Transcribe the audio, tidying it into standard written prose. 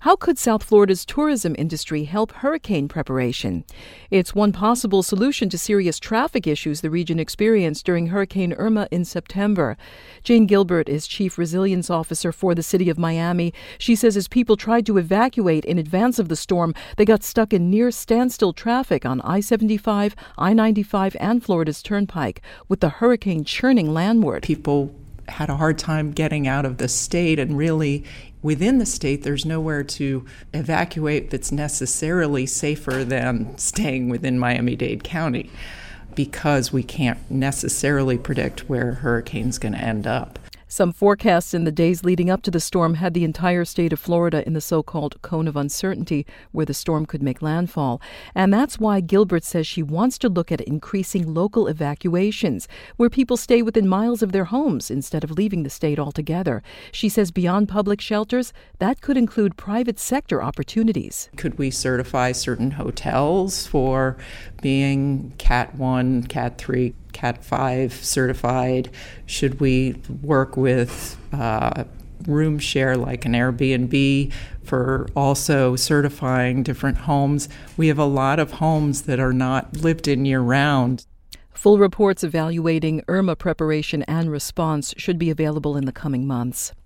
How could South Florida's tourism industry help hurricane preparation? It's one possible solution to serious traffic issues the region experienced during Hurricane Irma in September. Jane Gilbert is Chief Resilience Officer for the City of Miami. She says as people tried to evacuate in advance of the storm, they got stuck in near standstill traffic on I-75, I-95, and Florida's Turnpike, with the hurricane churning landward. People had a hard time getting out of the state, and really within the state there's nowhere to evacuate that's necessarily safer than staying within Miami-Dade County, because we can't necessarily predict where a hurricane's going to end up. Some forecasts in the days leading up to the storm had the entire state of Florida in the so-called cone of uncertainty, where the storm could make landfall. And that's why Gilbert says she wants to look at increasing local evacuations, where people stay within miles of their homes instead of leaving the state altogether. She says beyond public shelters, that could include private sector opportunities. Could we certify certain hotels for being Cat 1, Cat 3, Cat 5 certified? Should we work with room share like an Airbnb for also certifying different homes? We have a lot of homes that are not lived in year-round. Full reports evaluating Irma preparation and response should be available in the coming months.